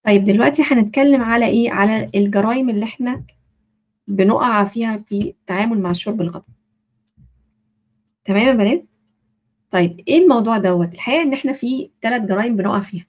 طيب دلوقتي هنتكلم على إيه، على الجرايم اللي إحنا بنقع فيها في التعامل مع الشرب الغلط. تمام يا بنات؟ طيب إيه الموضوع دوت؟ الحقيقة إن إحنا في 3 جرايم بنقع فيها.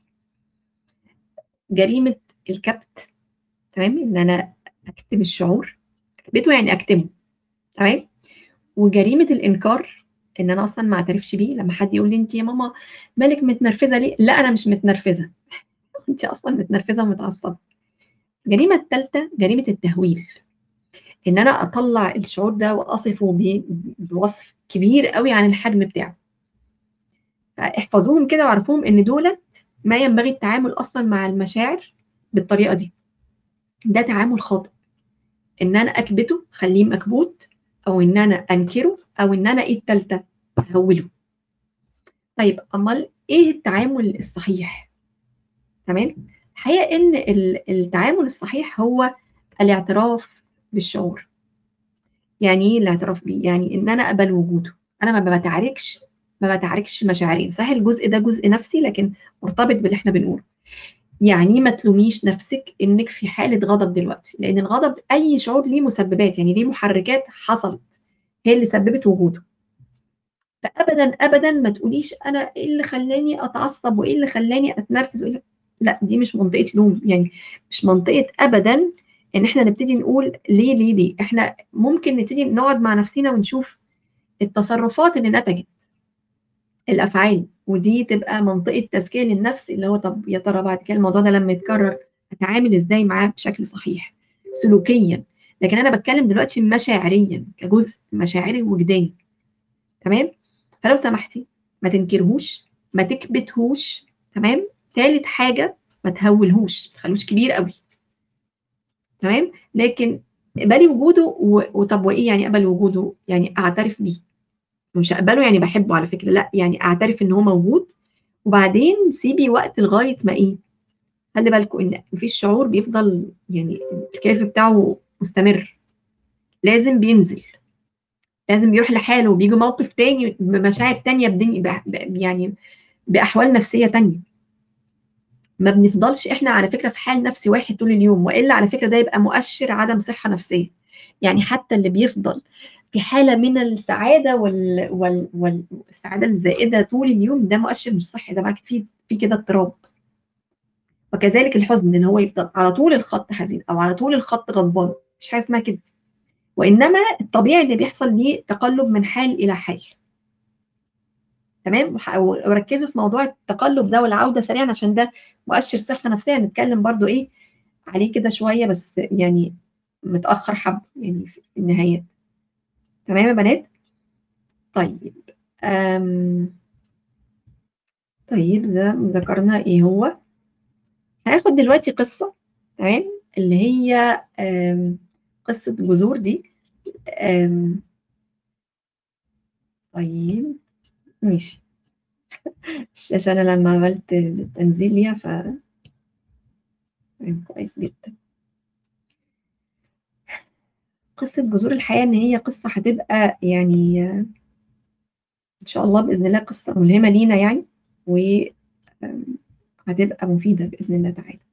جريمة الكبت، تمام؟ إن أنا أكتم الشعور، أكبته يعني أكتمه، تمام؟ وجريمة الإنكار، إن أنا أصلًا ما أعترفش بيه، لما حد يقول لي: أنتِ يا ماما مالِك متنرفزة ليه؟ لأ أنا مش متنرفزة، أنتِ أصلًا متنرفزة ومتعصبة. الجريمة التالتة جريمة التهويل، إن أنا أطلّع الشعور ده وأصفه بوصف كبير أوي عن الحجم بتاعه. فاحفظوهم كده واعرفوهم إن دُولة ما ينبغي التعامل أصلًا مع المشاعر بالطريقة دي، ده تعامل خاطئ، إن أنا أكبته أخلّيه مكبوت، أو إن أنا أنكره، أو إن أنا إيه التالتة، أهوّله. طيب أمّال إيه التعامل الصحيح؟ تمام؟ الحقيقة إن التعامل الصحيح هو الاعتراف بالشعور. يعني إيه الاعتراف بيه؟ يعني إن أنا أقبل وجوده، أنا ما باتعاركش مشاعري، صحيح الجزء ده جزء نفسي لكن مرتبط باللي إحنا بنقوله. يعني ما تلوميش نفسِك إنِّك في حالة غضب دلوقتي، لإن الغضب أي شعور ليه مسببات، يعني ليه محركات حصلت هي اللي سببت وجوده. فأبدًا، أبدًا ما تقوليش أنا إيه اللي خلّاني أتعصب وإيه اللي خلّاني أتنرفز لأ، دي مش منطقة لوم، يعني مش منطقة أبدًا إن إحنا نبتدي نقول ليه، ليه، ليه. إحنا ممكن نبتدي نقعد مع نفسنا ونشوف التصرفات اللي نتجت الأفعال، ودي تبقى منطقة تزكية للنفس، اللي هو طب يا ترى بعد كده الموضوع ده لمّا يتكرر أتعامل إزاي معاه بشكل صحيح، سلوكيًا. لكن أنا باتكلم دلوقتي مشاعريًا، كجزء مشاعري ووجداني، تمام؟ فلو سمحتِ ما تنكريهوش، ما تكبتيهوش، تمام؟ تالت حاجة ما تهوّليهوش، ما تخلّيهوش كبير أوي، تمام؟ لكن اقبلي وجوده وطب وإيه يعني أقبل وجوده؟ يعني أعترف بيه. مش هاقبله يعني باحبه على فكرة، لأ، يعني أعترف إن هو موجود، وبعدين سيبي وقت لغاية ما إيه، خلّي بالكم إن ما فيش شعور بيفضل يعني الكيرف بتاعه مستمر، لازم بينزل، لازم بيروح لحاله، بييجي موقف تاني بمشاعر تانية يعني بأحوال نفسية تانية. ما بنفضلش إحنا على فكرة في حال نفسي واحد طول اليوم، وإلا على فكرة ده يبقى مؤشر عدم صحة نفسية. يعني حتى اللي بيفضل في حالة من السعادة والسعادة الزائدة طول اليوم، ده مؤشر مش صحي، ده معاكِ في كده اضطراب. وكذلك الحزن، إن هو يفضل على طول الخط حزين أو على طول الخط غضبان، ما فيش حاجة اسمها كده. وإنما الطبيعي اللي بيحصل ليه تقلُّب من حال إلى حال، تمام؟ وركّزوا في موضوع التقلُّب ده والعودة سريعًا عشان ده مؤشر صحة نفسية، هنتكلم برضه إيه عليه كده شوية، بس يعني متأخر حبّة يعني في النهايات. تمام يا بنات؟ طيب، آمم، طيب ذكرنا إيه هو، هناخد دلوقتي قصة، تمام؟ اللي هي قصة جذور دي. آمم، طيب ماشي. الشاشة أنا لمّا عملت تنزيل ليها تمام كويس جدًا. قصة جذور الحياة إن هي قصة هتبقى يعني إن شاء الله بإذن الله قصة ملهمة لينا يعني، و آمم، هتبقى مفيدة بإذن الله تعالى.